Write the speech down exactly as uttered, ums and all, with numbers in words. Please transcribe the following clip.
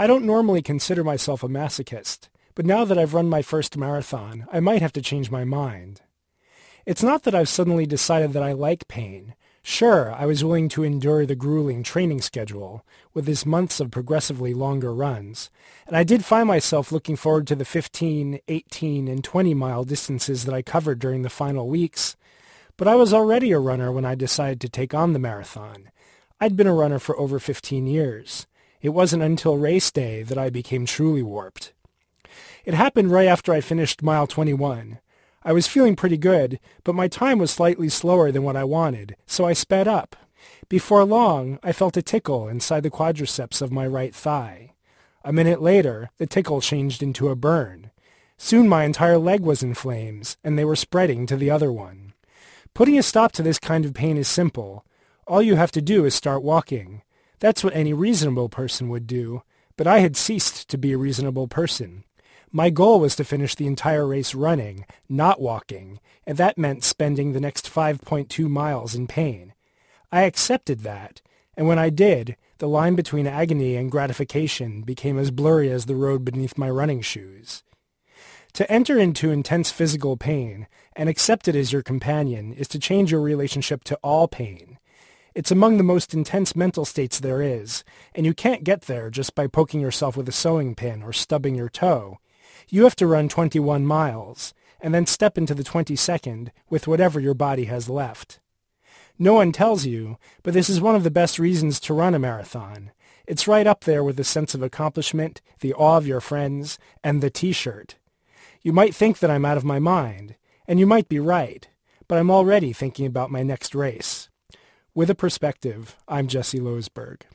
I don't normally consider myself a masochist, but now that I've run my first marathon, I might have to change my mind. It's not that I've suddenly decided that I like pain. Sure, I was willing to endure the grueling training schedule, with its months of progressively longer runs, and I did find myself looking forward to the fifteen, eighteen, and twenty-mile distances that I covered during the final weeks, but I was already a runner when I decided to take on the marathon. I'd been a runner for over fifteen years. It wasn't until race day that I became truly warped. It happened right after I finished mile twenty-one. I was feeling pretty good, but my time was slightly slower than what I wanted, so I sped up. Before long, I felt a tickle inside the quadriceps of my right thigh. A minute later, the tickle changed into a burn. Soon my entire leg was in flames, and they were spreading to the other one. Putting a stop to this kind of pain is simple. All you have to do is start walking. That's what any reasonable person would do, but I had ceased to be a reasonable person. My goal was to finish the entire race running, not walking, and that meant spending the next five point two miles in pain. I accepted that, and when I did, the line between agony and gratification became as blurry as the road beneath my running shoes. To enter into intense physical pain and accept it as your companion is to change your relationship to all pain. It's among the most intense mental states there is, and you can't get there just by poking yourself with a sewing pin or stubbing your toe. You have to run twenty-one miles, and then step into the twenty-second with whatever your body has left. No one tells you, but this is one of the best reasons to run a marathon. It's right up there with the sense of accomplishment, the awe of your friends, and the t-shirt. You might think that I'm out of my mind, and you might be right, but I'm already thinking about my next race. With a Perspective, I'm Jesse Losberg.